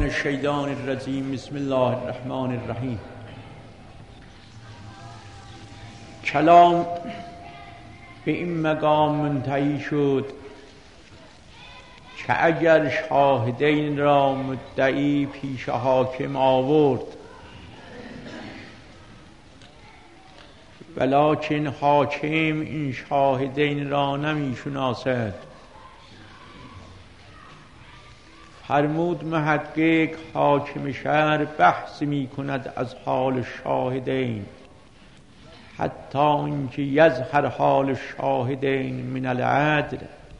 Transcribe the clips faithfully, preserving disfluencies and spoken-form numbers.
الشیطان الرجیم. بسم الله الرحمن الرحیم. کلام به این مقام منتهی شد که اگر شاهدین را مدعی پیش حاکم آورد ولکن حاکم این شاهدین را نمی شناسد، فرمود محقق حاکم شهر بحث می کند از حال شاهدین حتی اینکه یظهر حال شاهدین من العدل،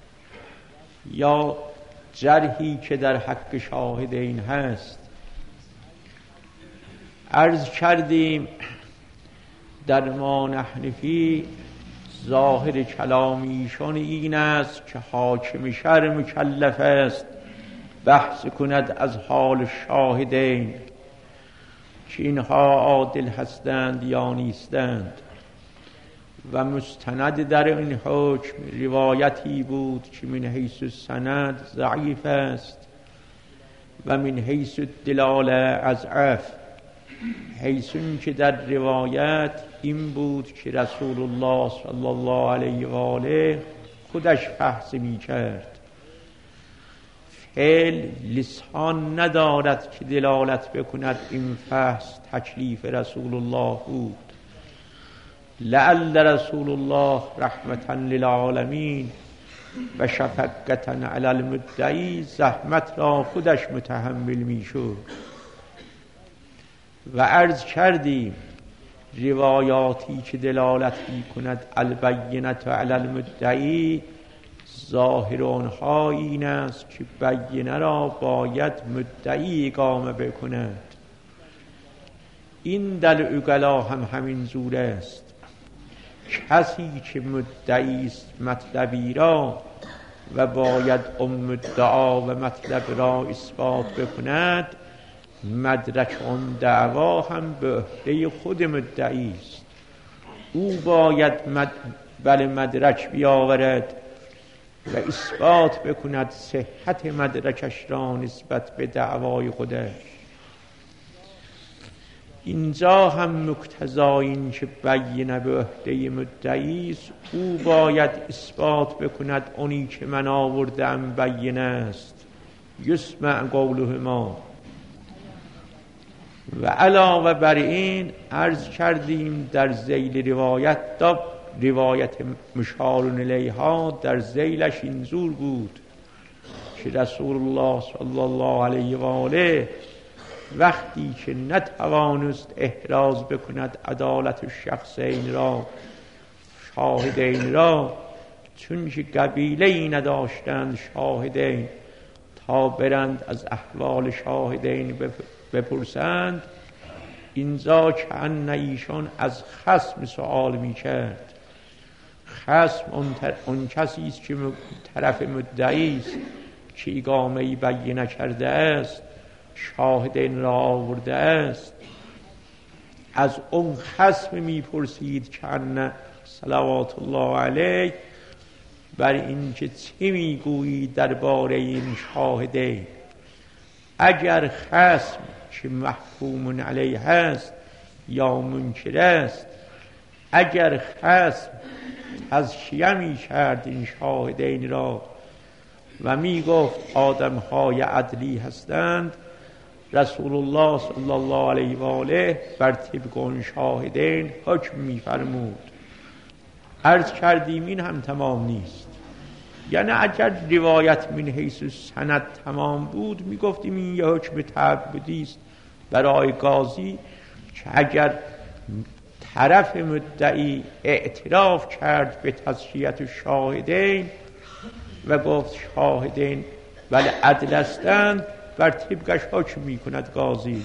یا جرحی که در حق شاهدین هست. عرض کردیم در ما نحنفی ظاهر کلام ایشان این است که حاکم شهر مکلف است بحث کند از حال شاهدین که اینها عادل هستند یا نیستند، و مستند در این حکم روایتی بود که من حیث السند ضعیف است و من حیث الدلاله اضعف. حیث که در روایت این بود که رسول الله صلی الله علیه و آله خودش بحث می کرد. فعل لسان ندارد که دلالت بکند این بحث تکلیف رسول الله بود. لعل رسول الله رحمتا للعالمین و شفقتا علی المدعی زحمت را خودش متحمل می شد. و عرض کردیم روایاتی که دلالت می کند البینة علی المدعی ظاهر آنها این است که بینه را باید مدعی اقامه بکند. این در عقلا هم همین زور است. کسی که مدعی است مطلبی را و باید ام مدعا و مطلب را اثبات بکند، مدرک آن دعوا هم به عهده خود مدعی است. او باید مد... بل مدرک بیاورد و اثبات بکند صحت مدرکش را نسبت به دعوای خودش. اینجا هم مقتضای این که بینه به عهده مدعی است، او باید اثبات بکند اونی که من آوردم بینه است، یسمع قولهما. و علاوه بر این عرض کردیم در ذیل روایت دا روایت مشار الیها در ذیلش اینجور بود که رسول الله صلی الله علیه و آله وقتی که نتوانست احراز بکند عدالت الشخصین را شاهدین را، چون که قبیله‌ای نداشتند شاهدین تا برند از احوال شاهدین بپرسند، اینجا که ان ایشان از خصم سوال می کرد. خصم اون, اون کسی است که طرف مدعی است که اقامه بینه کرده است، شاهدین را آورده است، از اون خصم می پرسید که ان صلوات الله علیه بر این که چی می گویی درباره این شاهدین. اگر خصم که محکوم علیه است یا منکر است، اگر خصم تزکیه می کرد این شاهدین را و می گفت آدم های عدلی هستند، رسول الله صلی الله علیه و آله بر طبق اون شاهدین حکم می فرمود. عرض کردیم این هم تمام نیست. یعنی اگر روایت من حیث سند تمام بود می گفتیم این یه حکم تعبدی است برای قاضی که اگر طرف مدعی اعتراف کرد به تزکیت شاهدین و گفت شاهدین ولی عدل هستند، بر طبقش حکم می کند قاضی.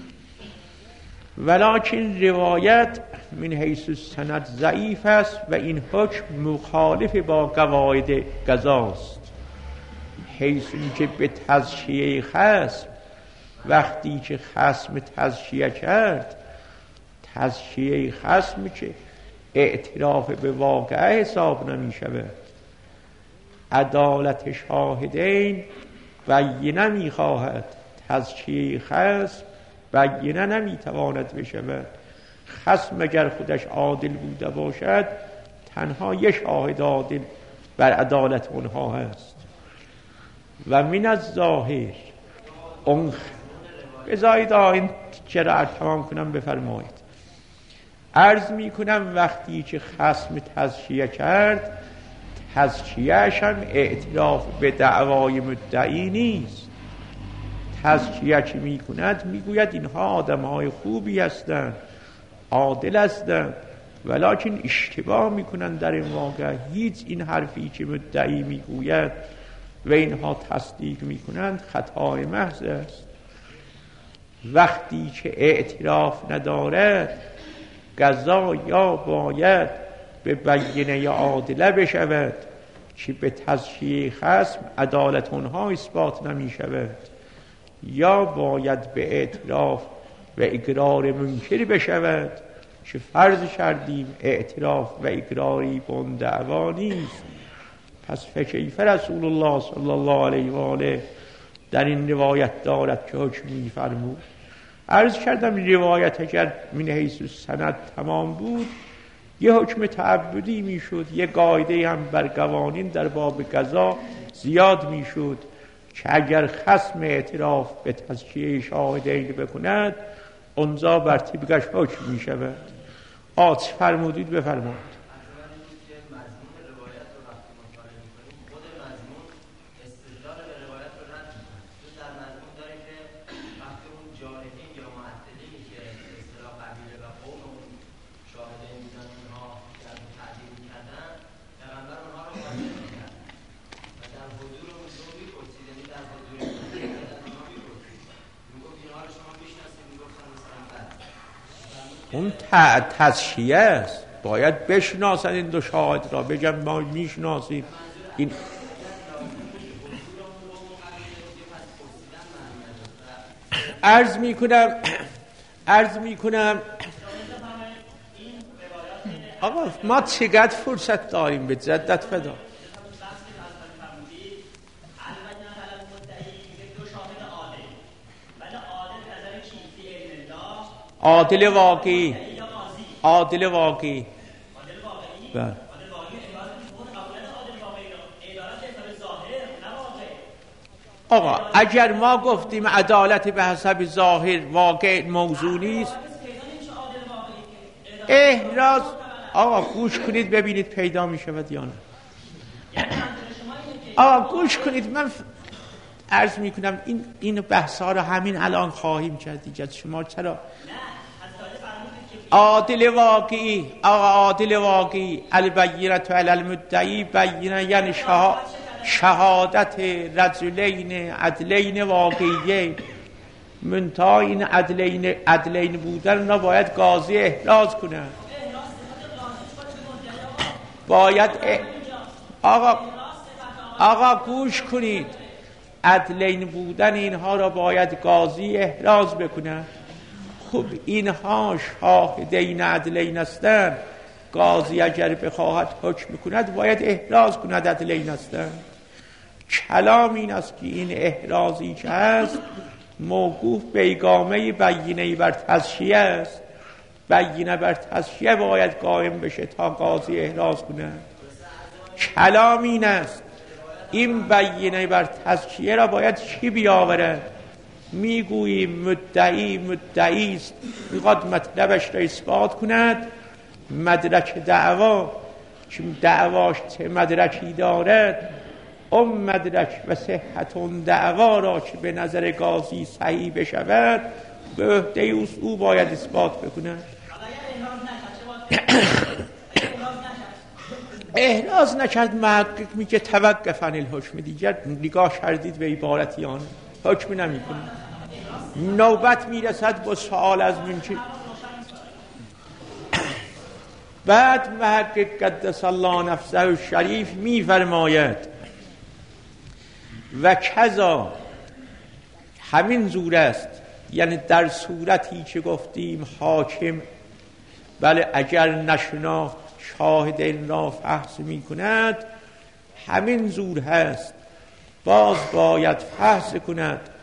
ولکن روایت من حیث سند ضعیف است و این حکم مخالف با قواعد قضاست. حیث که به تزکیه خصم، وقتی که خصم تزکیه کرد، تزکیه خصم که اعتراف به واقعه حساب نمی شود. عدالت شاهدین بینه می خواهد، تزکیه خصم بینه نمیتواند بشود. خصم اگر خودش عادل بوده باشد تنها یک شاهد عادل بر عدالت اونها هست. و من از ظاهر اون بذارید این چرا تمام کنم بفرمایید. عرض می کنم وقتی که خصم تزکیه کرد، تزکیهش هم اعتراف به دعوای مدعی نیست. تزکیه که می کند می گوید اینها آدم های خوبی هستند، عادل هستند، ولیکن اشتباه می کنند در این واقع. هیچ این حرفی که مدعی می گوید و اینها تصدیق می کنند خطای محض است. وقتی که اعتراف ندارد قضا یا باید به بینه عادله بشود که به تزکیه خصم عدالت اونها اثبات نمی شود، یا باید به اعتراف و اقرار منکر بشود که فرض کردیم اعتراف و اقراری به اون دعوا نیست. پس فکیف رسول الله صلی الله علیه و آله در این روایت دارد که حکم می فرمود. عرض کردم روایت اگر من حیث سند تمام بود یه حکم تعبدی می شد، یه قاعده هم بر قوانین در باب قضا زیاد می شد که اگر خصم اعتراف به تزکیه شاهدین بکند اونجا بر طبقش حکم می شود. آت فرمودید بفرمایید. اون تزکیه است، باید بشناسن این دو شاهد را، بگم ما میشناسیم. این عرض میکنم عرض میکنم آقا ما چقدر فرصت داریم به جدت فدا. عادل واقعی، عادل واقعی. بله. آقا اگر ما گفتیم عدالت به حسب ظاهر واقع موضوع نیست، احراز آقا گوش کنید ببینید پیدا می شود یا نه. آقا گوش کنید، من عرض می کنم این این بحثا رو همین الان خواهیم کرد دیگه. شما چرا عادل واقعی؟ آقا عادل واقعی البینه علی المدعی، بینه یعنی شهادت رجلین عدلین واقعیه. منتها این عدلین عدلین بودن اونا باید قاضی احراز کنه. باید اه... آقا آقا گوش کنید، عدلین بودن اینها را باید قاضی احراز بکنه. خب اینها شاهدین عدلین هستند، قاضی اگر بخواهد حکم کند باید احراز کند عدلین هستند. کلام این است که این احرازی که هست موقوف به اقامه بینه بر تزکیه است. بینه بر تزکیه باید قائم بشه تا قاضی احراز کند. کلام این است این بینه بر تزکیه را باید چی بیاورد؟ میگوییم مدعی مدعی است، میخواد مطلبش را اثبات کند. مدرک دعوا که دعواش چه مدرکی دارد، اون مدرک و صحت اون دعوا را که به نظر قاضی صحیح بشود به عهده او باید اثبات بکند. احراز نکرد محقق میگه توقف عن الحکم، دیگر نگاه کردید به عبارتی آن حکم نمی کنید. نوبت میرسد با سوال از منکر. بعد محقق قدس الله نفسه الشریف میفرماید و کذا همین زور است، یعنی در صورتی که گفتیم حاکم بله اگر نشنا شاهدین را فحص می کند همین زور هست، باز باید فحص کند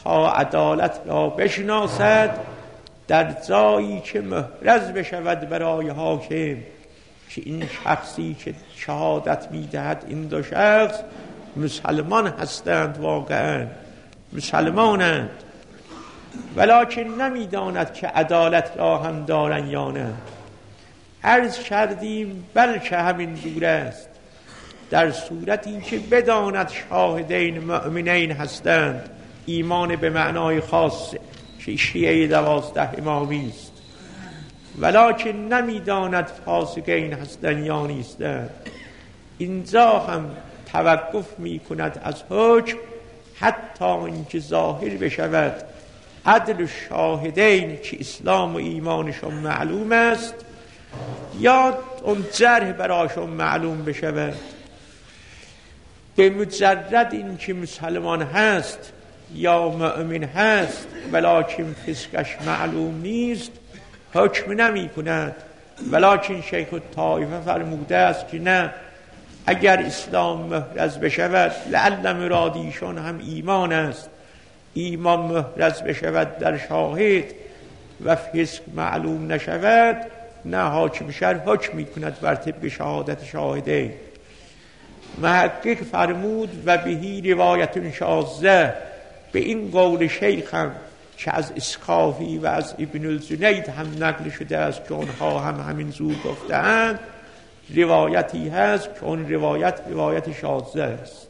تا عدالت را بشناسد، در جایی که محرز بشود برای حاکم که این شخصی که شهادت میدهد این دو شخص مسلمان هستند، واقعا مسلمانند، ولکن نمیداند که عدالت را هم دارن یا نه. عرض کردیم بلکه همین دور است، در صورتی که بداند شاهدین مؤمنین هستند، ایمان به معنای خاص که شیعه دوازده امامی است، ولکن نمیداند فاسقین هستند یا نیستند. اینجا هم توقف می کند از حکم حتی اینکه ظاهر بشود عدل شاهدین که اسلام و ایمانشون معلوم است، یا اون جرح براشون معلوم بشود. به مجرد این که مسلمان هست یا مؤمن هست ولکن فسقش معلوم نیست حکم نمی کند. ولکن شیخ الطائفه فرموده است که نه، اگر اسلام محرز بشود، لعل مرادیشون هم ایمان است، ایمان محرز بشود در شاهد و فسق معلوم نشود، نه حاکم شرع حکم می کند بر طبق شهادت شاهده. محقق فرمود و بهی روایت شاذه، به این قول شیخ هم که از اسکافی و از ابن الجنید هم نقل شده است که اونها هم همین زور گفتند، روایتی هست که اون روایت روایت شاذه است.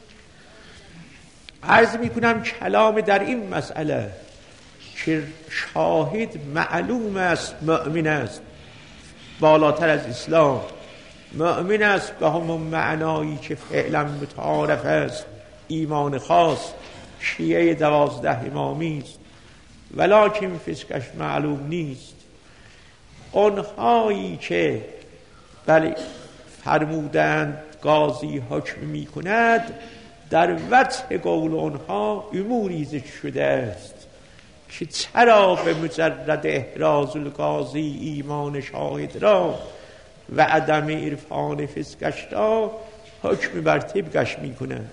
عرض می کنم کلام در این مسئله که شاهد معلوم است مؤمن است، بالاتر از اسلام مؤمن است به همون معنایی که فعلا متعارف است، ایمان خاص شیعه دوازده امامی است، ولکن فسقش معلوم نیست. اونهایی که بله فرمودند قاضی حکم می کند، در وجه قول اونها اموری ذکر شده است که چرا به مجرد احراز القاضی ایمان شاهد را و عدم عرفان فسقش را حکم بر طبقش می کند.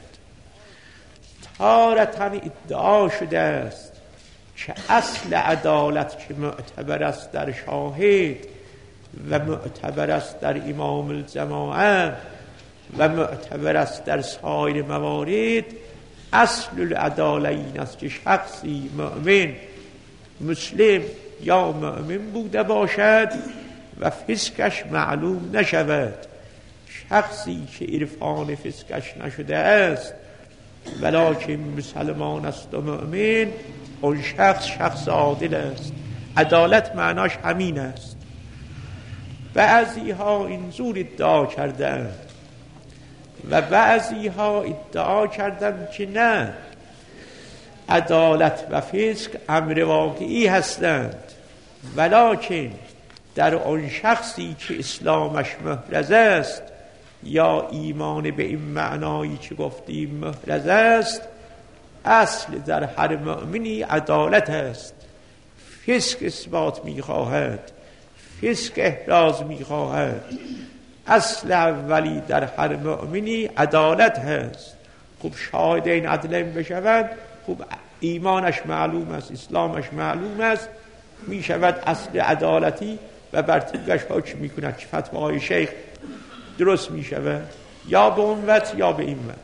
تارتاً ادعا شده است که اصل عدالت که معتبر است در شاهد و معتبر است در امام الجماعه و معتبر است در سایر موارد، اصل العدالت این است که شخصی مؤمن مسلم یا مؤمن بوده باشد و فسقش معلوم نشود. شخصی که عرفان فسقش نشده است ولکن مسلمان است و مؤمن، اون شخص شخص عادل است. عدالت معناش همین است. بعضی ها اینجور ادعا کردند و بعضی ها ادعا کردند که نه، عدالت و فسق امر واقعی هستند، ولکن در آن شخصی که اسلامش محرز است یا ایمان به این معنایی که گفتیم محرز است، اصل در هر مؤمنی عدالت است. فسق اثبات می‌خواهد، فسق احراز می‌خواهد. اصل اولی در هر مؤمنی عدالت هست. خب شاهدین عدلین بشوند، خب ایمانش معلوم است، اسلامش معلوم است، میشود اصل عدالتی و بر طبقش حکم میکند که فتوای شیخ درست میشود، یا به اون وجه یا به این وجه.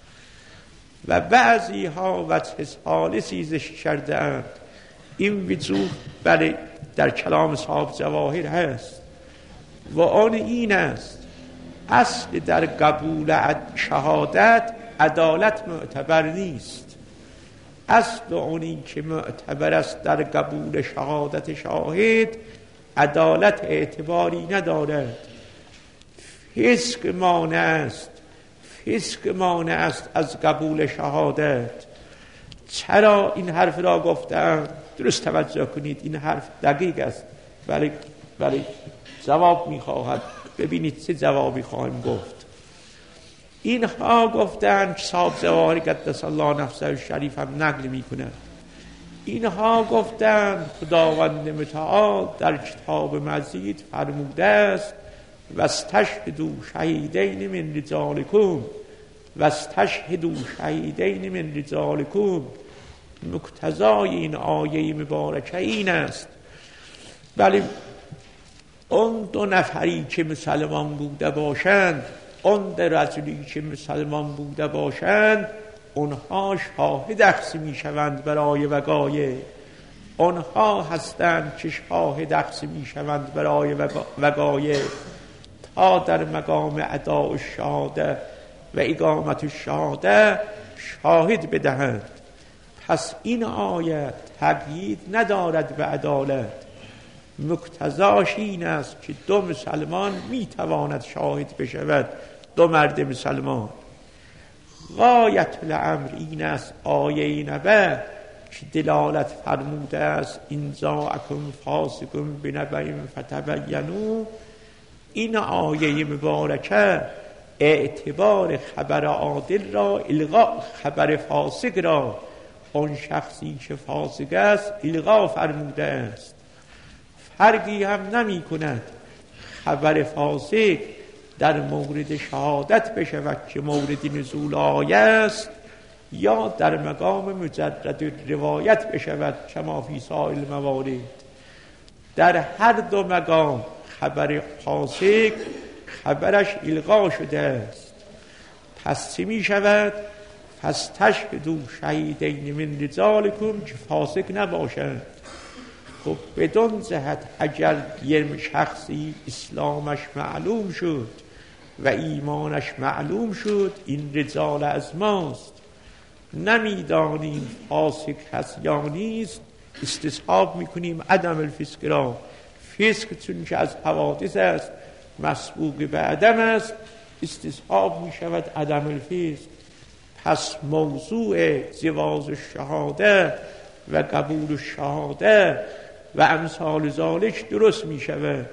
و بعضی ها وجه ثالثی ذکر کرده‌اند، این وجوه بله در کلام صاحب جواهر هست و آن این است: اصل در قبول شهادت عدالت معتبر نیست. اصل اون این که معتبر است در قبول شهادت شاهد، عدالت اعتباری ندارد. فسق مانع است، فسق مانع است از قبول شهادت. چرا این حرف را گفتم؟ درست توجه کنید، این حرف دقیق است، ولی ولی جواب میخواهد. ببینید چه جوابی خواهیم گفت. اینها گفتند که صاحب جواهر قدس الله نفسه شریف هم نقل میکنند، اینها گفتند خداوند متعال در کتاب مزید فرموده است: واستشهدوا شهیدین من رجالکم، واستشهدوا شهیدین من رجالکم. مقتضای این آیه مبارکه این است. ولی اون دو نفری که مسلمان بوده باشند، اون در رجلی که مسلمان بوده باشند، اونها شاهد اخذ می شوند برای وقایع. اونها هستند که شاهد اخذ می شوند برای وقایع تا در مقام اداء الشهاده و اقامت الشهاده شاهد بدهند. پس این آیه تقیید ندارد به عدالت، مقتضاش این است که دو مسلمان می تواند شاهد بشود، دو مرد مسلمان. غایت الامر این است آیه نبه که دلالت فرموده است این جاءکم فاسق بنبأ فتبینوا. این آیه مبارکه اعتبار خبر عادل را الغا، خبر فاسق را اون شخصی که فاسق است الغا فرموده است. فرقی هم نمی کند خبر فاسق در مورد شهادت بشود که مورد نزول آیه است، یا در مقام مجرد روایت بشود کما فی سائر الموارد. در هر دو مقام خبر فاسق خبرش الغا شده است. پس چه می شود؟ فاستشهدوا شهیدین من رجالکم که فاسق نباشند. خب بدون جهت اگر یه شخصی اسلامش معلوم شد و ایمانش معلوم شد، این رجال از ماست، نمیدانیم فاسق هست یا نیست، استصحاب میکنیم عدم الفسق را. فسق چون که از حوادث است مسبوق به عدم است، استصحاب میشود عدم الفسق. پس موضوع جواز الشهاده و قبول الشهاده و امثال ذالک درست می شود.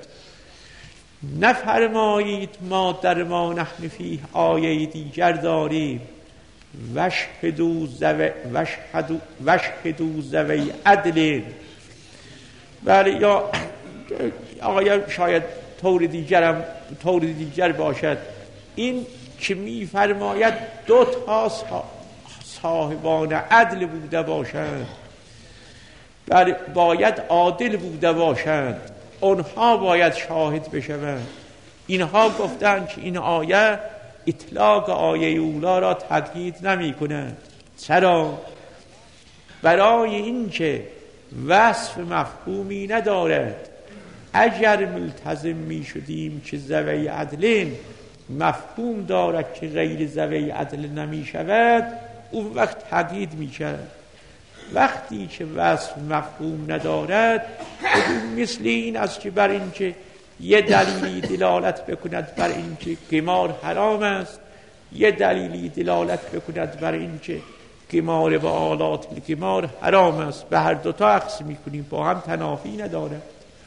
نفرمایید ما در ما نحن فیه آیه دیگر داریم وشهدوا ذوی وشهدوا وشهدوا ذوی عدل. بله، یا آیه شاید طور دیگرم طور دیگر باشد. این که می فرماید دو تا صاحبان عدل بوده باشند، بله باید عادل بوده باشند، اونها باید شاهد بشوند. اینها گفتند که این آیه اطلاق آیه اولا را تقیید نمی کند. چرا؟ برای اینکه وصف مفهومی ندارد. اگر ملتزم می شدیم که ذوی عدلین مفهوم دارد که غیر ذوی عدل نمی شود، اون وقت تقیید می کرد. وقتی که وصف مفهوم ندارد، مثل این است که بر این که یه دلیلی دلالت بکند بر این که قمار حرام است، یه دلیلی دلالت بکند بر این که قمار و آلات القمار حرام است، به هر دوتا اخذ میکنیم، با هم تنافی ندارد.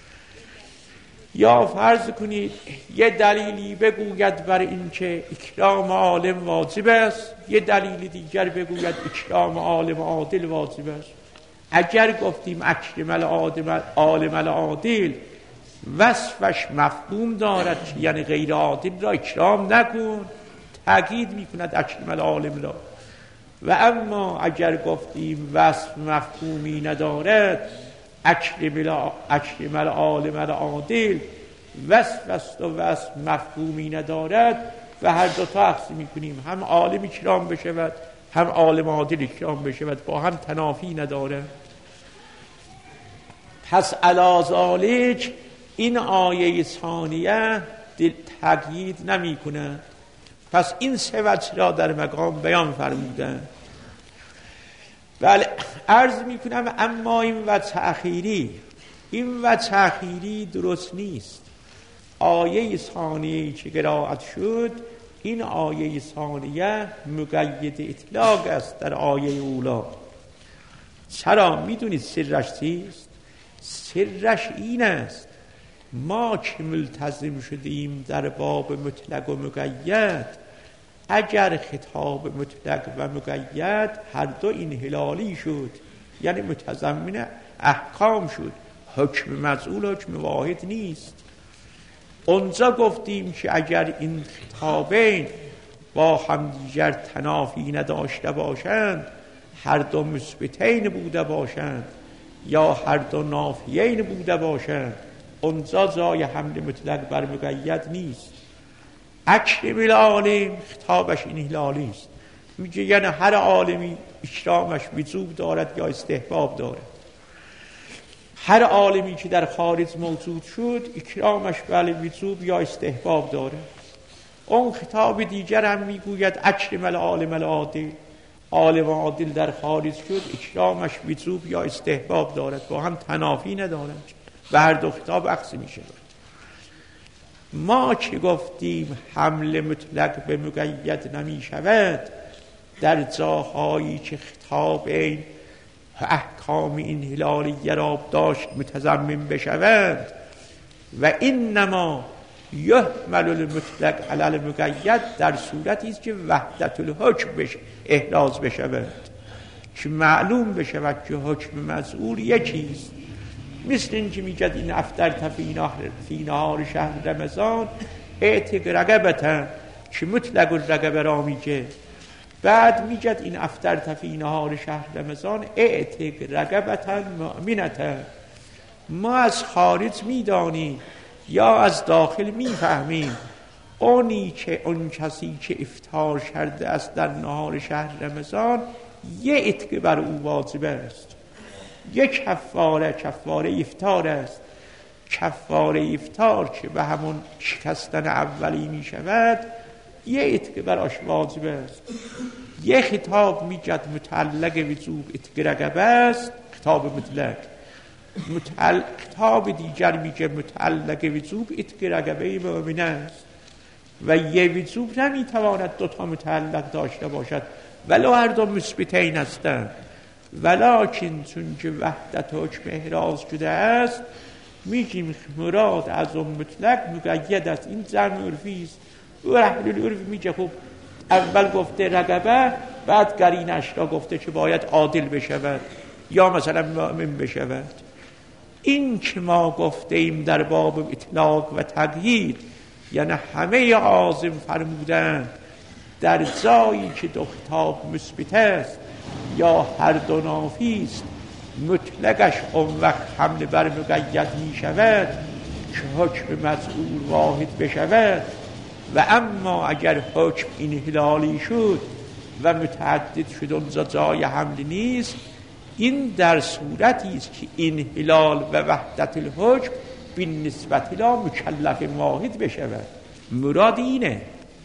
یا فرض کنید یه دلیلی بگوید بر این که اکرام عالم واجب است، یه دلیل دیگر بگوید اکرام عالم عادل واجب است. اگر گفتیم اکرم العالم العادل وصفش مفهوم دارد که یعنی غیر عادل را اکرام نکن، تأکید میکند اکرم العالم را. و اما اگر گفتیم وصف مفهومی ندارد، اکرم العالم العادل وصف است و وصف مفهومی ندارد، و هر دوتا اخذ میکنیم، هم عالم اکرام بشود هم عالم عادل اکرام بشود، با هم تنافی نداره. پس علی ذالک این آیه ثانیه تقیید نمی کنه. پس این سه وجه را در مقام بیان فرمودن. بله، عرض می کنم اما این وجه اخیری این وجه اخیری درست نیست. آیه ثانیه که قرائت شد، این آیه ثانیه مقید اطلاق است در آیه اولا. چرا؟ میدونید سرش چیست؟ سرش این است ما که ملتزم شدیم در باب مطلق و مقید، اگر خطاب مطلق و مقید هر دو انحلالی شد، یعنی متضمن احکام شد، حکم مجعول حکم واحد نیست. اونجا گفتیم که اگر این خطابین با همدیگر تنافی نداشته باشند، هر دو مثبتین بوده باشند یا هر دو نافیین بوده باشند، اونجا جای حمل مطلق بر مقید نیست. اکرم العالم خطابش این هلالی است، میگه یعنی هر عالمی اکرامش وجوب دارد یا استحباب دارد. هر عالمی که در خارج موجود شد اکرامش بله وجوب یا استحباب دارد. اون خطاب دیگر هم میگوید اکرم العالم العادل، عالم عادل در خارج شد اکرامش وجوب یا استحباب دارد، با هم تنافی ندارند و هر دو خطاب عکس میشه. ما که گفتیم حمل مطلق به مقید نمی شود در جاهایی که خطاب این احکام این هلالیه را داشت متضمن بشوند و اینما یحمل المطلق علی المقید در صورتی است که وحدت الحکم بشه احراز بشود، که معلوم بشود که حکم مزعور یکیست. مثل این که میگد این افطرت فی نهار شهر رمضان اعتق رقبتا، که مطلق الرقبه را میگه. بعد میگد این افطرت فی نهار شهر رمضان اعتق رقبتا مؤمنتا. ما از خارج میدانیم یا از داخل میفهمیم اونی که اون کسی که افطار کرده است در نهار شهر رمضان یه عتق بر او واجب است، یک کفاره کفاره افطار است. کفاره افطار که به همون شکستن اولی می شود یه عتق براش واجب است. یه خطاب میگد متعلق وجوب عتق رقبه است، خطاب مطلق. متعلق خطاب دیگر میگه متعلق وجوب عتق رقبه مؤمن است و یه وجوب نمیتواند دوتا متعلق داشته باشد ولو هر دو مثبتین هستند. ولکن چون که وحدت حکم احراز شده است میگیم مراد از اون مطلق مقید است. این جمع عرفی است و اهل العرف میگه خب اول گفته رقبه بعد قرینش را گفته که باید عادل بشود یا مثلا مؤمن بشود. این که ما گفته ایم در باب اطلاق و تقیید یعنی همه عازم فرمودند در جایی که دو خطاب مثبت است یا هر دو نافی است مطلقش اون وقت حمل بر مقید می شود که حکم مزعور واحد بشود. و اما اگر حکم این هلالی شد و متعدد شد اونجا جای حمل نیست، این در صورتی است که این هلال و وحدت الحکم بین نسبت لا مکلف واحد بشود. مراد اینه.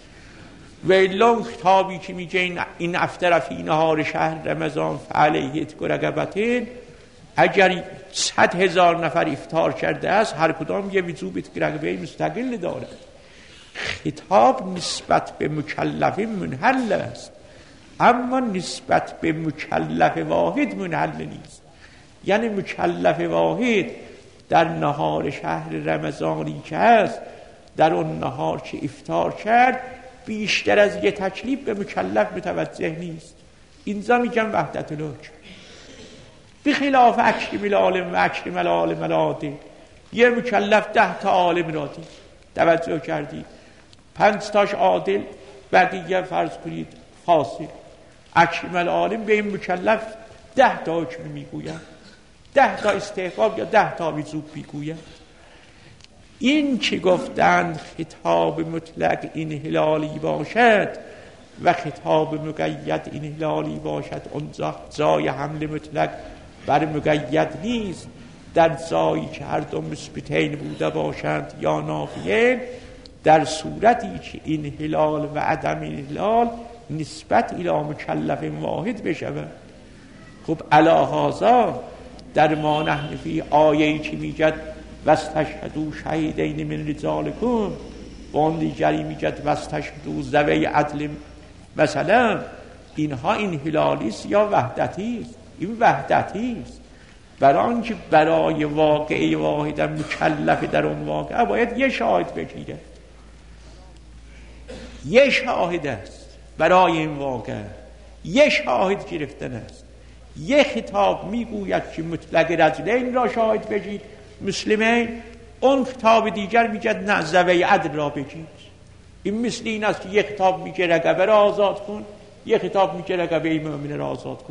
و الا خطابی که میگه این, این افطر فی نهار شهر رمضان فعلیه عتق رقبتین، اگر صد هزار نفر افطار کرده است هر کدام یه وجوب عتق رقبه مستقل دارد. خطاب نسبت به مکلف منحل است اما نسبت به مکلف واحد منحل نیست. یعنی مکلف واحد در نهار شهر رمضانی که هست در اون نهار که افطار کرد بیشتر از یه تکلیف به مکلف متوجه نیست. اینجا میگم وحدت الحکم. بخلاف اکرم العالم و اکرم العالم العادل، یه مکلف ده تا عالم را دید، توجه کردید، پنج تاش عادل بقیه فرض کنید فاسق. اکرم العالم به این مکلف ده تا حکم میگوید، ده تا استحباب یا ده تا وجوب میگوید. این که گفتند خطاب مطلق این هلالی باشد و خطاب مقید این هلالی باشد اونجا جای حمل مطلق بر مقید نیست. در جایی که هر دو مثبتین بوده باشند یا نافیین، در صورتی که این هلال و عدم این هلال نسبت الی مکلف واحد بشود. خب علی هذا در ما نحن فی آیه‌ای که میگد واستشهدوا شهیدین من رجالکم و اون دیگری میگد واستشهدوا ذوی عدل، مثلا اینها این هلالی است یا وحدتی است؟ این وحدتی است. برای آنکه برای واقعه واحد مکلف در اون واقعه باید یه شاهد بگیره، یه شاهد است برای این واقعه، یه شاهد گرفتن است. یه خطاب میگوید که مطلق رجلین را شاهد بگید مسلمین، اون خطاب دیگر میگد نه ذوی عدل را بگید. این مثل این است که یه خطاب میگه رقبه را آزاد کن، یه خطاب میگه رقبه مؤمن را آزاد کن.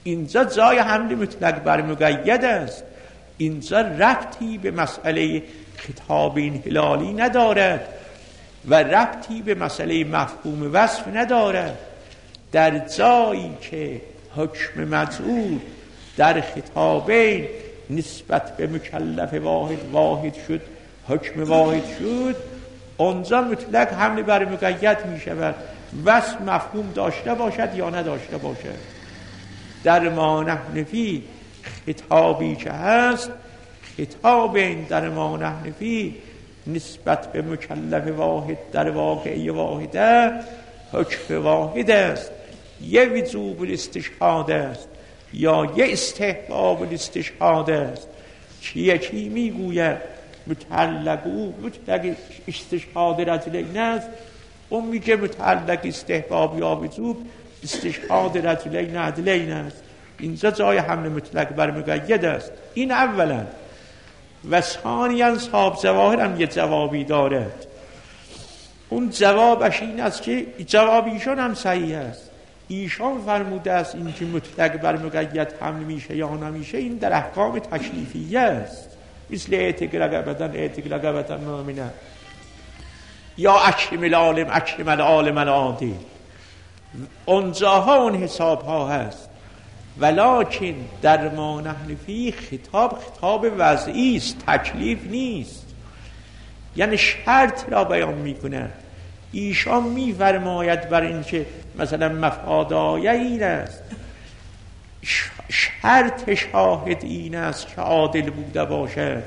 اینجا جای حمل مطلق بر مقید است. اینجا ربطی به مسئله خطاب انحلالی ندارد و ربطی به مسئله مفهوم وصف ندارد. در جایی که حکم مجعول در خطابین نسبت به مکلف واحد واحد شد، حکم واحد شد، اونجا مطلق حمل بر مقید می شود، وصف مفهوم داشته باشد یا نداشته باشد. در ما نحن فی خطابی که هست، خطاب این در ما نحن فی نسبت به مکلف واحد در واقعی واحده حکم واحد است. یه وجوب الاستشهاد است یا یه استحباب الاستشهاد است. چیه چی میگوید متعلق او مطلق استشهاد رجلین است، اون میگه متعلق استحباب یا وجوب استشهاد رجلین عدلین است. اینجا جای حمل مطلق بر مقید است. این اولا. و ثانیاً صاحب ظواهر هم یه جوابی دارد. اون جوابش این است که جواب ایشان هم صحیح است. ایشان فرموده است این که مطلق بر مقید حمل میشه یا نمیشه، این در احکام تکلیفیه است، مثل اعتق رقبتن اعتق رقبتن مؤمنه یا اکرم العالم اکرم العالم العادل. اونجاها اون حساب ها هست. ولکن در ما نحن فی خطاب خطاب وضعی است، تکلیف نیست، یعنی شرط را بیان میکنه. ایشان میفرماید بر این که مثلا مفاد آیه این است، شرط شاهد این است که عادل بوده باشد.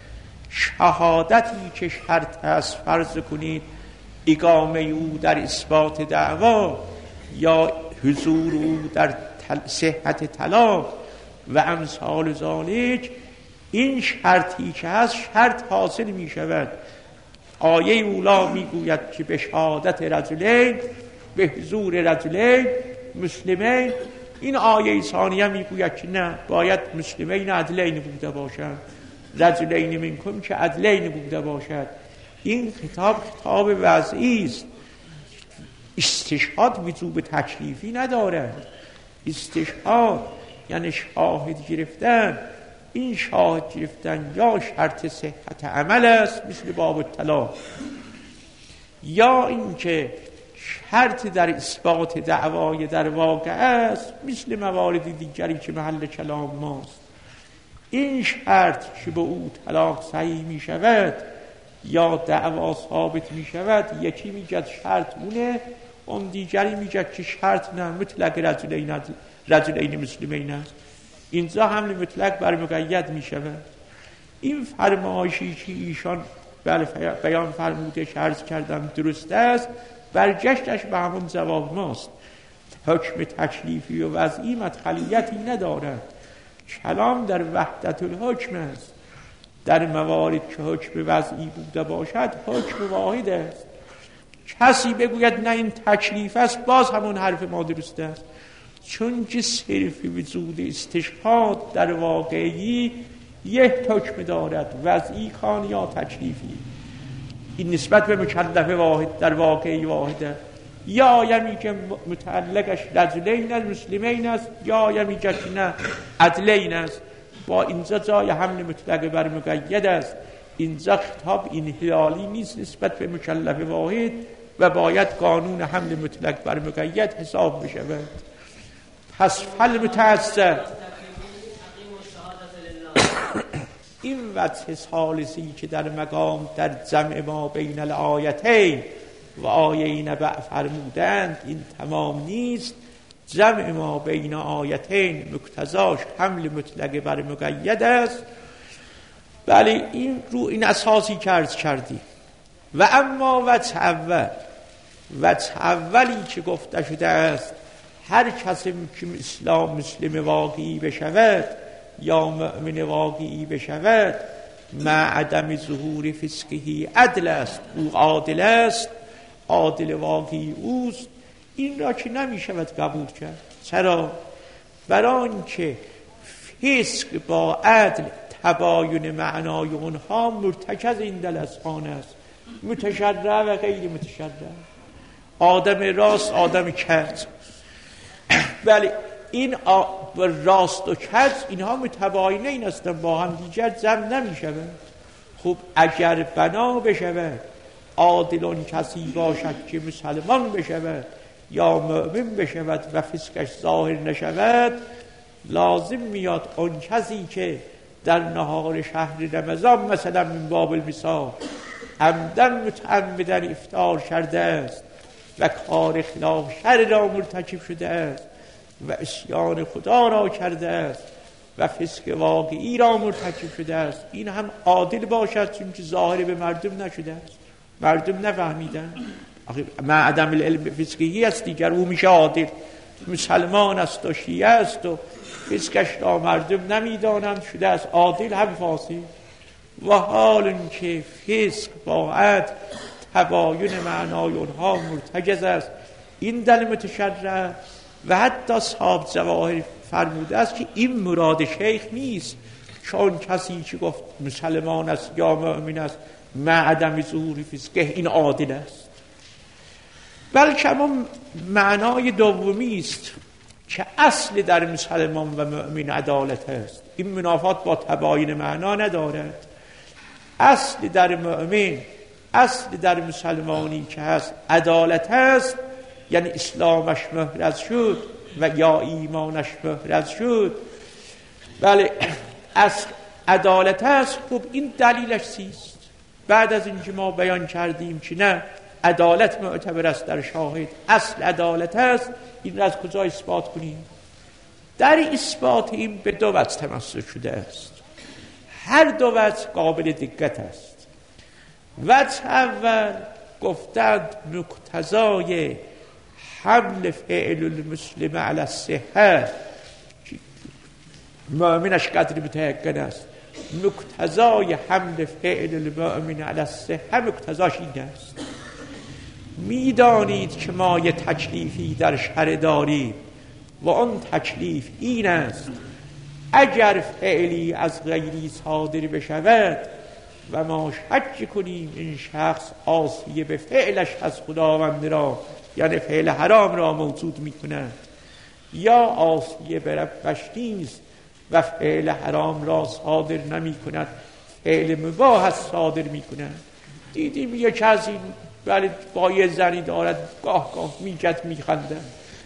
شهادتی که شرط است، فرض کنید اقامه او در اثبات دعوا یا حضور او در صحت طلاق و امثال ذالک، این شرطی که هست شرط حاصل می شود. آیه اولا می گوید که به شهادت رجلین، به حضور رجلین مسلمین. این آیه ثانیه می گوید که نه، باید مسلمین عدلین بوده باشد، رجلین منکم که عدلین بوده باشد. این خطاب خطاب وضعی است. استشهاد وجوب تکلیفی ندارد. استشهاد یعنی شاهد گرفتن. این شاهد گرفتن یا شرط صحت عمل است مثل باب الطلاق، یا اینکه شرط در اثبات دعوای در واقع است مثل موارد دیگری که محل کلام ماست. این شرط که به او طلاق صحیح می شود یا دعوا ثابت می شود، یکی می گد شرط اونه، اون دیگری می گد که شرط نه، مطلق رجلین رجلین مسلمین است. اینجا حمل مطلق بر مقید می شود. این فرمایشی که ایشان بیان فرموده عرض کردم درست است، برگشتش به همون جواب ماست. حکم تکلیفی و وضعی مدخلیتی ندارد. کلام در وحدت الحکم است. در موارد که حکم وضعی بوده باشد حکم واحد است. کسی بگوید نه این تکلیف است، باز همون حرف ما درست است، چون که صرف وجود استشهاد در واقعی یک حکم دارد، وضعی خان یا تکلیفی. این نسبت به مکلف واحد در واقعی واحده. یا یمی که متعلقش رجلین است مسلمین است، یا یمی که نه عدلین است. با اینجا جای حمل مطلق بر مقید است. اینجا خطاب انحلالی نیست نسبت به مکلف واحد و باید قانون حمل مطلق بر مقید حساب بشود. پس فل متعصب این وجه ثالثی که در مقام در جمع ما بین الآیتین و آیه نبع فرمودند این تمام نیست. جمع ما بین آیتین مقتضاش حمل مطلق بر مقید است. بله، این رو این اساسی که عرض کردی. و اما وجه اول، وجه اولی که گفته شده است هر کسی که اسلام مسلم واقعی بشود یا مؤمن واقعی بشود مع عدم ظهور فسقهی عدل است، او عادل است، عادل واقعی اوست. این را که نمی شود قبول کرد. چرا؟ برای آنکه فسق با عدل تباین معنای اونها مرتکز این دلسخان است، متشرع و غیر متشرع، آدم راست آدم کج. بله، این راست و کج اینها متباینه این هستند، با هم دیگر جمع نمیشوند. خب اگر بنا بشود عادلون کسی باشد که مسلمان بشود یا مؤمن بشود و فسقش ظاهر نشود، لازم میاد اون کسی که در نهار شهر رمضان مثلا من باب المثال عمدن متعمدن افطار کرده است و کار خلاف شرع را مرتکب شده است و عصیان خدا را کرده است و فسق واقعی را مرتکب شده است، این هم عادل باشد، چون که ظاهر به مردم نشده است، مردم نفهمیدن. مع عدم العلم فسقی است دیگر، او میشه عادل، مسلمان است و شیعه است و فسقش را مردم نمیدانند، شده است عادل هم فاسق. و حال که فسق با عدل تباین معنای اونها مرتجز است. این دل متشرع و حتی صاحب جواهر فرموده است که این مراد شیخ نیست، چون کسی که گفت مسلمان است یا مؤمن است مع عدم ظهور فسقه این عادل است، بلکه اما معنای دومی است که اصل در مسلمان و مؤمن عدالت است. این منافات با تباین معنا ندارد. اصل در مؤمن، اصل در مسلمانی که هست عدالت است، یعنی اسلامش محرز شد و یا ایمانش محرز شد، بله اصل عدالت است. خب این دلیلش چیست؟ بعد از اینکه ما بیان کردیم که نه عدالت معتبر است در شاهد، اصل عدالت است، این را از کجا اثبات کنیم؟ در اثبات این به دو وجه تمسک شده است، هر دو وجه قابل دقت است. وجه اول گفتند مقتضای حمل فعل المسلم علی الصحه، مؤمنش قدر متیقن است، مقتضای حمل فعل المؤمن علی الصحه مقتضاش این است. میدانید که ما یه تکلیفی در شرع داریم و اون تکلیف این است اگر فعلی از غیری صادر بشود و ما شک کنیم این شخص عاصی به فعلش از خداوند را، یعنی فعل حرام را موجود می کند، یا عاصی به ربش نیست و فعل حرام را صادر نمی کند، فعل مباح صادر می کند. دیدیم یک از این ولی با یه زنی دارد گاه گاه میگد میخنده،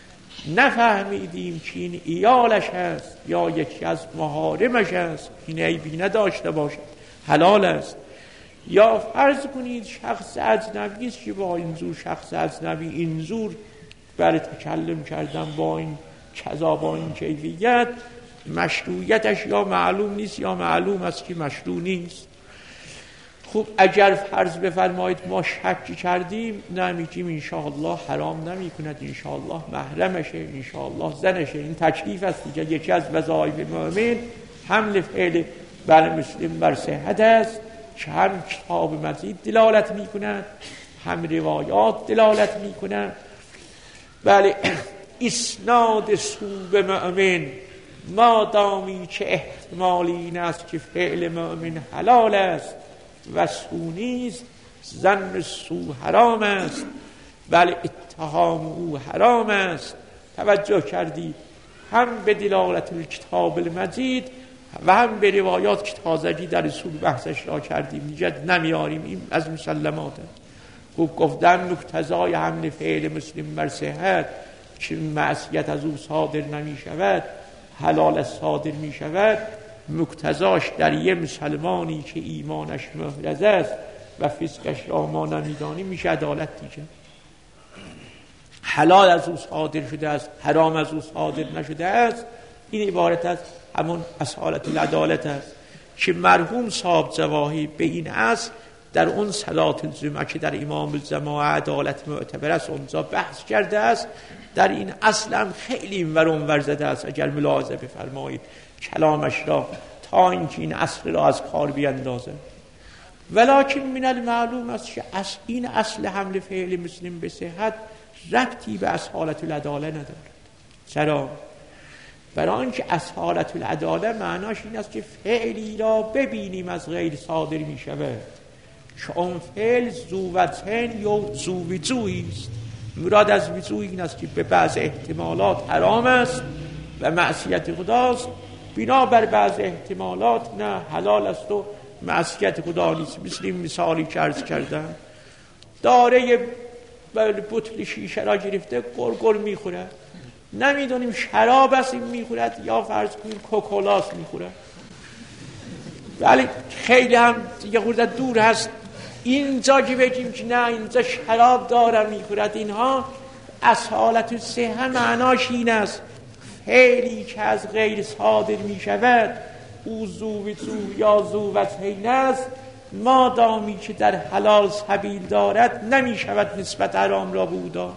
نفهمیدیم که این ایالش هست یا یکی از محارمش هست، این عیبی نداشته باشد، حلال است. یا فرض کنید شخص اجنبی است که با این زور شخص اجنبی این زور برای تکلم کردن با این کذا با این کیفیت، مشروعیتش یا معلوم نیست یا معلوم است که مشروع نیست. خب اگر فرض بفرمایید ما شک کردیم، نمیگیم انشاءالله حرام نمی کند، انشاءالله محرمشه، انشاءالله زنشه، این تکلیف است دیگه. یکی از وظایف مؤمن حمل فعل بر مسلم بر صحت است که هم کتاب مزید دلالت می کند، هم روایات دلالت می کند. بله اسناد سو به مؤمن مادامی که احتمال این است که فعل مؤمن حلال است و سو نیست، ظن سو حرام است، بله اتهام او حرام است. توجه کردید هم به دلالت کتاب المجید و هم به روایات که تازگی در اصول بحثش را کردیم دیگه نمیاریم، این از مسلمات است. خوب گفتن مقتضای حمل فعل مسلم بر صحت که معصیت از او صادر نمی شود، حلال صادر می شود، مقتضاش در یه مسلمانی که ایمانش محرز است و فسقش را ما نمیدانیم میشه عدالت دیگه. حلال از او صادر شده است، حرام از او صادر نشده است، این عبارت است همون اصالت العدالت است که مرحوم صاحب جواهی به این اصل در اون صلات الجمعه که در امام الجماعه عدالت معتبر است اونجا بحث کرده است. در این اصل هم خیلی اینور اونور زده است، اگر ملاحظه بفرمایید کلامش را تا اینکه این اصل را از کار بیندازه. ولکن من المعلوم است که این اصل حمل فعل مسلم به صحت ربطی به اصالت العداله ندارد. چرا؟ برای آنکه اصالت العداله معناش این است که فعلی را ببینیم از غیر صادر می شود، چون فعل زووتن یا زووجویی است. مراد از وجوه این است که به بعض احتمالات حرام است و معصیت خداست، بنابر بعض احتمالات نه حلال است و معصیت خدا نیست. مثل این مثالی که عرض کردم، داره بطل شیشه را گرفته گرگر میخوره، نمیدونیم شراب است این میخورد یا فرض کنیم کوکولاس میخوره، ولی خیلی هم یه خورده دور هست اینجا که بگیم که نه اینجا شراب داره میخورد. اینها اصالت صحه معناش این است فعلی که از غیر صادر میشود او زوبتو یا زوبتین است، مادامی که در حلال سبیل دارد نمیشود نسبت حرام را بودا.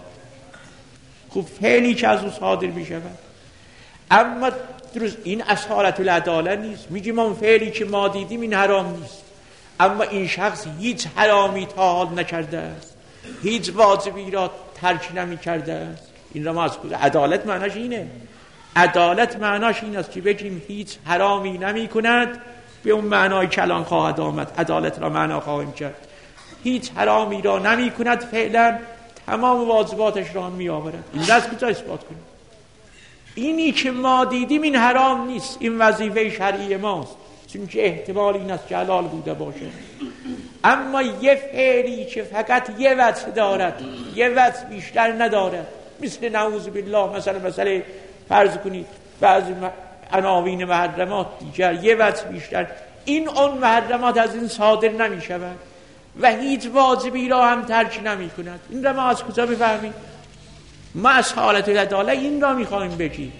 خب فعلی که از او صادر میشود، اما درست این اصالت العداله نیست. میگیم اون فعلی که ما دیدیم این حرام نیست، اما این شخص هیچ حرامی تا حال نکرده است، هیچ واجبی را ترک نمی کرده است. این را ما از کجا؟ عدالت معناش اینه. عدالت معناش این است که بگیم هیچ حرامی نمی کند، به اون معنای کلان خواهد آمد. عدالت را معنا خواهیم کرد. هیچ حرامی را نمی کند، فعلا تمام واجباتش را می آورد. این را از کجا اثبات کنیم؟ اینی که ما دیدیم این حرام نیست، این وظیفه شرعی ماست، چون که احتمال این است که حلال بوده باشه. اما یه فعلی که فقط یه وجه دارد، یه وجه بیشتر ندارد، مثل نعوذ بالله مثلا مثلا فرض کنید بعضی عناوین محرمات دیگر یه وجه بیشتر، این اون محرمات از این صادر نمی شود و هیچ واجبی را هم ترک نمی کند. این را ما از کجا بفهمیم؟ ما از حالت العداله این را می خواهیم بگیم.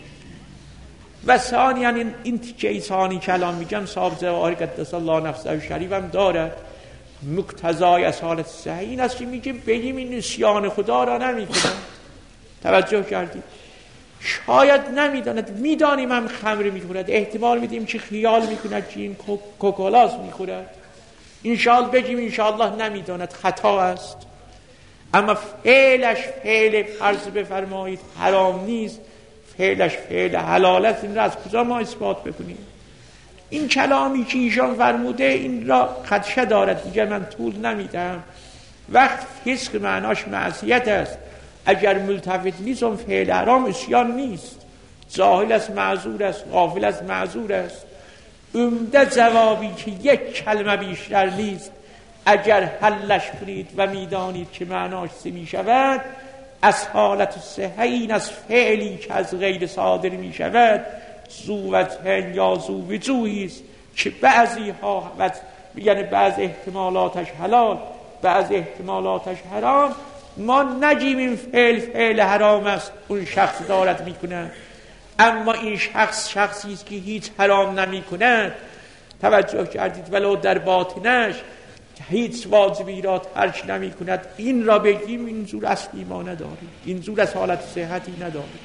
و ثانیاً این, این تیکه ثانی کلام میگم صاحب زواهر قدس الله نفسه شریف هم دارد. مقتضای از حالت صحیح این است که میگیم بگیم این نسیان خدا را نمی کند. توجه کردید؟ شاید نمیداند، میدانیم هم خمر میخورد، احتمال میدیم که خیال میکند که این کوکولاس میخورد، انشاءالله بگیم انشاءالله نمیداند، خطا است. اما فعلش فعل فرض بفرمایید حرام نیست، فعلش فعل حلال است. این را از کجا ما اثبات بکنیم؟ این کلامی که ایشان فرموده این را خدشه دارد، دیگر من طول نمیدم. وقت فسق معناش معصیت است، اگر ملتفت نیست اون فعل حرام اسیان نیست، جاهل است معذور است، غافل است معذور است. عمده جوابی که یک کلمه بیشتر نیست اگر حلش کنید و میدانید که معناش چه می شود، از حالت صحه این از فعلی که از غیر صادر می شود زووتن یا زووجوهی است که بعضی ها یعنی بعض احتمالاتش حلال بعض احتمالاتش حرام. ما نگیم این فعل فعل حرام است اون شخص دارد می کند، اما این شخص شخصی است که هیچ حرام نمی کند. توجه کردید؟ ولو در باطنش هیچ واجبی را ترک نمی کند. این را بگیم این زور اصلی ما نداریم، این زور از حالت صحتی نداریم.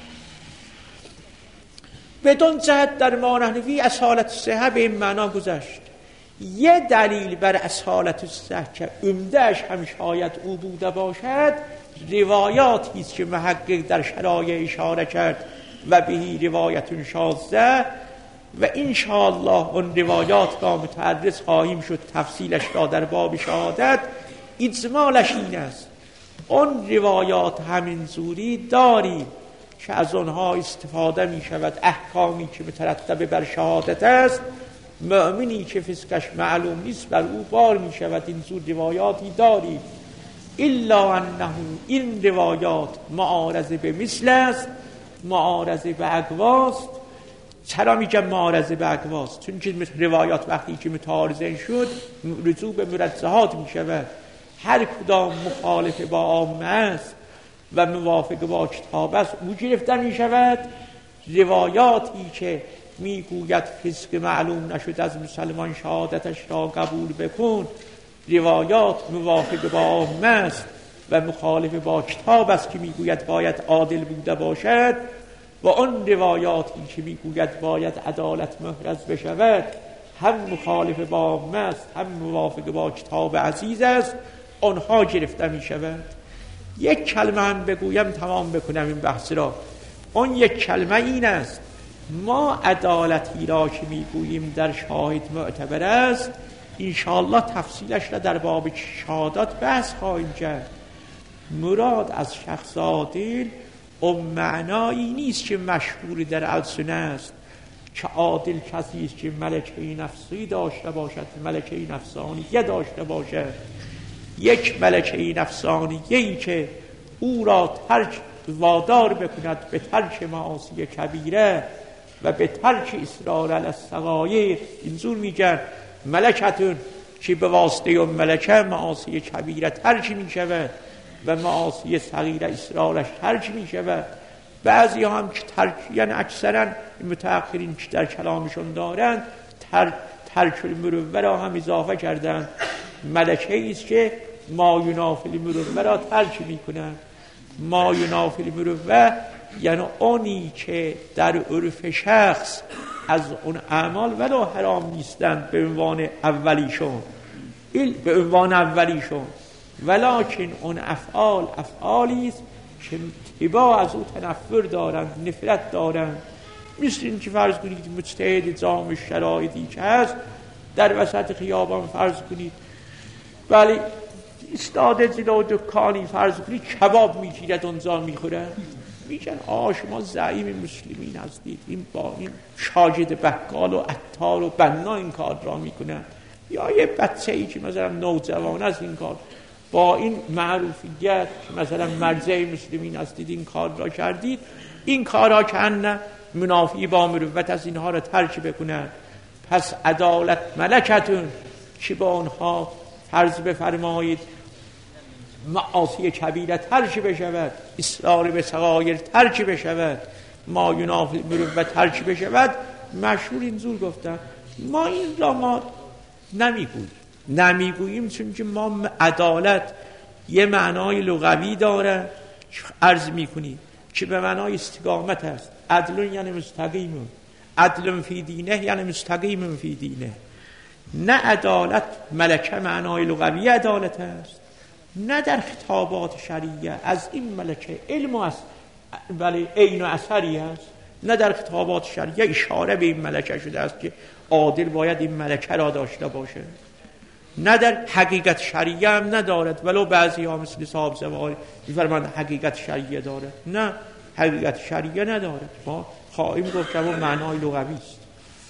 بدون جهت در مانحنفی از حالت صحه به این معنا گذشت. یه دلیل بر اصالت صحه که عمدهش هم شاید او بوده باشد روایاتی است که محقق در شرایع اشاره کرد و بهی روایت شاذه و انشاءالله اون روایات را متعرض خواهیم شد تفصیلش را در باب شهادت. اجمالش این است اون روایات همین زوری داریم که از آنها استفاده می شود احکامی که مترتب بر شهادت است. مؤمنی که فسقش معلوم نیست بر او بار می شود. این زور روایاتی داریم، الا انه این روایات معارضه به مثل است، معارضه به اقواست. چرا میگم معارضه به اقواست؟ چون که روایات وقتی که متعارضه شد رجوع به مرجحات می شود. هر کدام مخالف با عامه است و موافق با کتاب است او گرفته می شود. روایاتی که میگوید فسق معلوم نشد از مسلمان شهادتش را قبول بکن، روایات موافق با عامه است و مخالف با کتاب است که میگوید باید عادل بوده باشد، و اون روایاتی که میگوید باید عدالت محرز بشود هم مخالف با عامه است هم موافق با کتاب عزیز است، آنها گرفته می شود. یک کلمه هم بگویم تمام بکنم این بحث را. اون یک کلمه این است: ما عدالتی را که میگوییم در شاهد معتبر است، انشاءالله تفصیلش را در باب شهادات بحث خواهیم کرد. مراد از شخص عادل اون معنایی نیست که مشهور در السنه است که عادل کسی است که ملکه نفسی داشته باشد، ملکه نفسانیه داشته باشد. یک ملکه نفسانیه ای که او را ترک وادار بکند به ترک معاصی کبیره و به ترک اصرار علی الصغایر. اینجور میگن ملکتون که به واسطه اون ملکه معاصی کبیره ترک می شود و معاصی صغیره اصرارش ترک می شود. بعضی هم که ترک، یعنی اکثرا متأخرین که در کلامشون دارن تر، ترک المروه را هم اضافه کردن. ملکه ایست که ما ینافی المروه را ترک می کنن. ما ینافی المروه یعنی اونی که در عرف شخص از اون اعمال ولو حرام نیستند به عنوان اولیشون، این به عنوان اولیشون، ولکن اون افعال افعالی است که تبا از او تنفر دارند، نفرت دارند. مثل این که فرض کنید مجتهد جامع شرایطی که هست در وسط خیابان فرض کنید ولی استاده جلو دکانی فرض کنید کباب میگیرد اونجا میخوره، میگن آه شما زعیم مسلمین هستید، این با این شاگرد بقال و عطار و بنا این کار را میکنن. یا یه بچه ای که مثلا نوجوان است این کار با این معروفیت که مثلا مرجع مسلمین هستید این کار را کردید، این کار را کنه منافی با مروت از اینها را ترک بکنن. پس عدالت ملکتون که با اونها فرض بفرمایید معاصی کبیره ترک بشود، اصرار به صغایر ترک بشود، ما ینافی مروه ترک بشود. مشهور اینجور گفتن. ما این را ما نمیگوییم نمیگوییم چون که ما عدالت یه معنای لغوی داره عرض میکنیم که به معنای استقامت است. عدل یعنی مستقیم، عدل فی دینه یعنی مستقیم فی دینه. نه عدالت ملکه معنای لغوی عدالت است، نه در خطابات شریعه از این ملکه علم است ولی عین و اثری است. نه در خطابات شریعه اشاره به این ملکه شده است که عادل باید این ملکه را داشته باشه. نه در حقیقت شریعه هم ندارد، ولو بعضی ها مثل صاحب زوال میفرمایند حقیقت شریعه دارد. نه، حقیقت شریعه ندارد. ما خواهیم گفت که اون معنای لغوی است.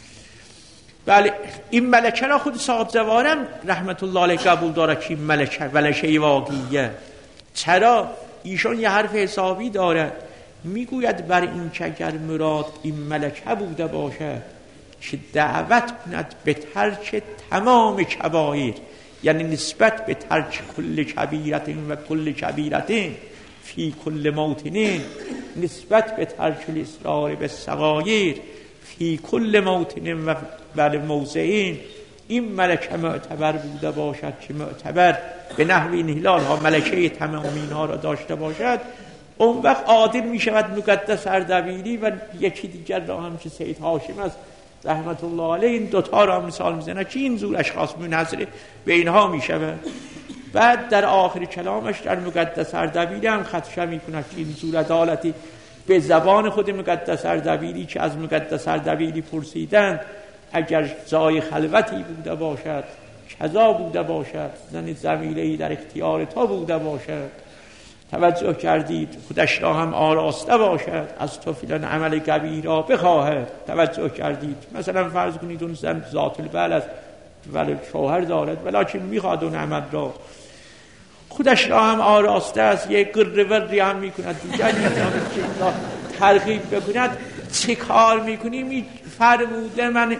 بله، این ملکه را خود صاحب زوارم رحمت الله علیه قبول داره که این ملکه ملکه واقعیه. چرا؟ ایشون یه حرف حسابی داره، میگوید بر این که اگر مراد این ملکه بوده باشه که دعوت کند به ترک تمام کبایر، یعنی نسبت به ترک کل کبیرتین و کل کبیرتین فی کل موطنین، نسبت به ترک الاصرار به صغایر فی کل موطنین و بل موضعین، این ملکه معتبر بوده باشد که معتبر به نحو این هلال ها ملکه تمامین ها را داشته باشد، اون وقت عادل می شود مقدس اردبیلی و یکی دیگر را هم که سید هاشم است رحمت الله علیه این دوتا را مثال میزنه که این زور اشخاص منحصر به اینها می شود. بعد در آخر کلامش در مقدس اردبیلی هم خدشه می کند که این زور عدالتی به زبان خود مقدس اردبیلی که از مقدس اردبیلی پرسیدن اگر جای خلوتی بوده باشد کذا بوده باشد، زن زمیله‌ای در اختیار تا بوده باشد، توجه کردید خودش را هم آراسته باشد، از تو فلان عمل کبیر را بخواهد، توجه کردید مثلا فرض کنید اون زن ذات البال است ولی شوهر دارد ولیکن میخواد اون عمل را، خودش را هم آراسته است، یک قروری هم میکند دیگر میتواند که این را ترغیب بکند، چه کار میکنیم؟ فرموده من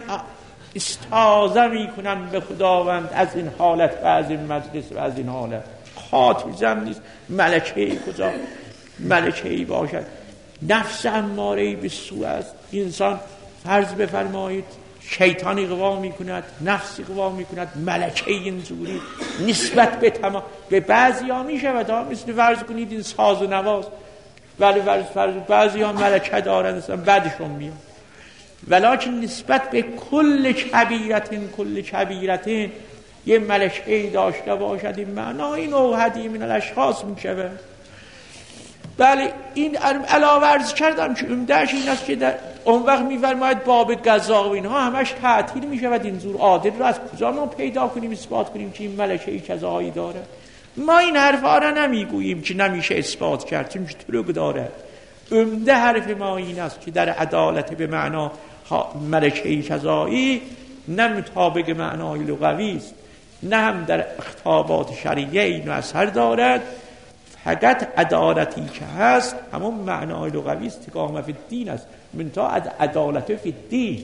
استازه میکنم به خداوند از این حالت و از این مجلس و از این حالت. خاطیزم نیست، ملکه‌ای کجا ملکه‌ای باشد؟ نفس اماره‌ای به سو است. انسان فرض بفرمایید شیطانی قوا میکند، نفسی قوا میکند، ملکه اینجوری نسبت به تمام به بعضی ها میشود ها، مثل فرض کنید این ساز و نواز، ولی فرض فرض بعضی ها ملکه دارن اصلا بعدشون میاد، ولیکن نسبت به کل کبیرتین کل کبیرتین یه ملکه‌ای داشته باشد، این معنای نوحدی من الاشخاص میشه. بله، این علاوه عرض کردم که عمدهش این است که در اون وقت میفرماید باب قضا و اینها همش تعطیل میشود. این زور عادل رو از کجا ما پیدا کنیم اثبات کنیم که این ملکه‌ای قضایی داره؟ ما این حرفا را نمیگوییم که نمیشه اثبات کرد چون که طرق داره، عمده حرف ما این است که در عدالت به معنا ملکه قضایی نه مطابق معنای لغوی است، نه هم در خطابات شرعیه این اثر دارد. فقط عدالتی که هست همون معنای لغوی استقامت فی الدین است، منتها عدالت فی الدین.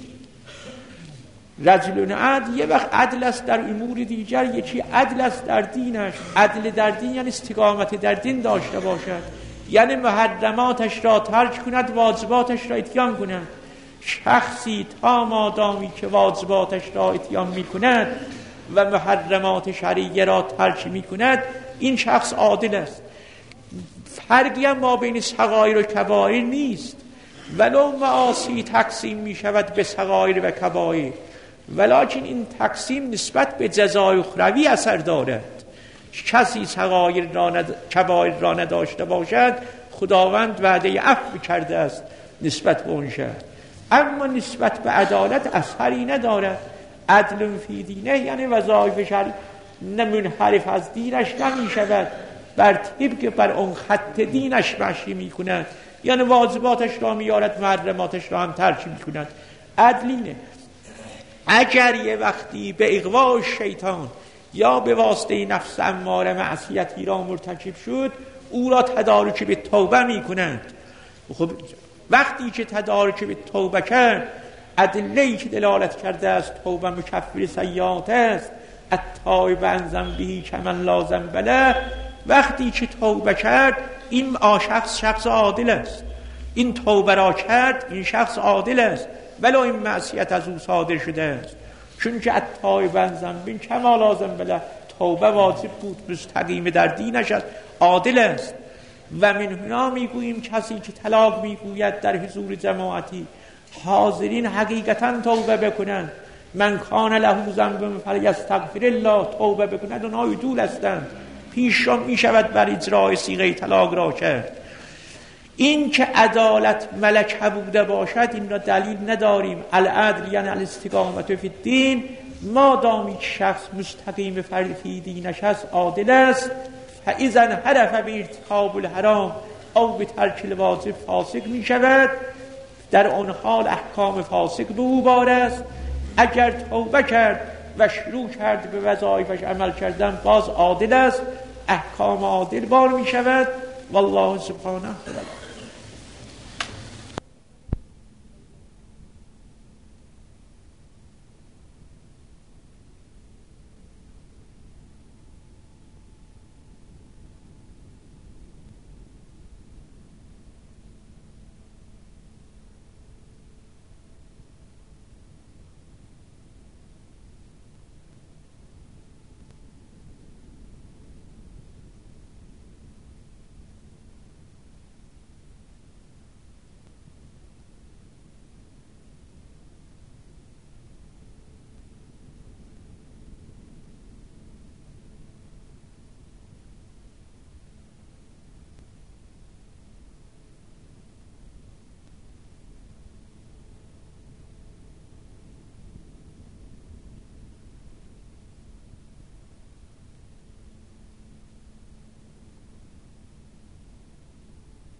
رجل عدل یه وقت عدل است در امور دیگر، یکی عدل است در دینش. عدل در دین یعنی استقامت در دین داشته باشد، یعنی محرماتش را ترک کند، واجباتش را اتیان کند. شخصی تا مادامی که واجباتش را اتیان می کند و محرمات شرعیه را ترک می کند، این شخص عادل است. فرقی هم ما بین صغایر و کبایر نیست، ولو معاصی تقسیم می شود به صغایر و کبایر، ولکن این تقسیم نسبت به جزای اخروی اثر دارد. کسی صغایر را ند... کبایر را نداشته باشد، خداوند وعده عفو کرده است نسبت به اون شخص، اما نسبت به عدالت اثری ندارد. عدل فی دینه یعنی وظایف شرعی نه منحرف از دینش نمی شود، بر طبق بر اون خط دینش مشی می کند، یعنی واجباتش را میارد، محرماتش را هم ترک می کند. عدلینه. اگر یه وقتی به اغوا شیطان یا به واسطه نفس اماره معصیتی را مرتکب شد، او را تدارک به توبه می کند. خب وقتی که تدارک به توبه کرد، ادله‌ای که دلالت کرده است توبه مکفر سیئات است، التائب عن ذنبه کمن لا ذنب له، وقتی که توبه کرد این شخص شخص عادل است. این توبه را کرد، این شخص عادل است ولو این معصیت از او صادر شده است، چون که التائب عن ذنبه کمن لا ذنب له، توبه واجب بود، مستقیم در دینش است، عادل است. و من هنا میگوییم کسی که طلاق میگوید در حضور جماعتی، حاضرین حقیقتا توبه بکنند. من کان له ذنب فلیستغفر الله، توبه بکند، اونها عدول هستند، پیششان میشود بر اجرای صیغه طلاق را کرد. این که عدالت ملکه بوده باشد این را دلیل نداریم. العدل یعنی الاستقامت فی الدین، ما دامی که شخص مستقیم فی دینش است، عادل است. فاذا انحرف به ارتکاب الحرام او به ترک الواجب فاسق می شود، در آن حال احکام فاسق به او بار است. اگر توبه کرد و شروع کرد به وظایفش عمل کردن، باز عادل است، احکام عادل بار می شود. والله سبحانه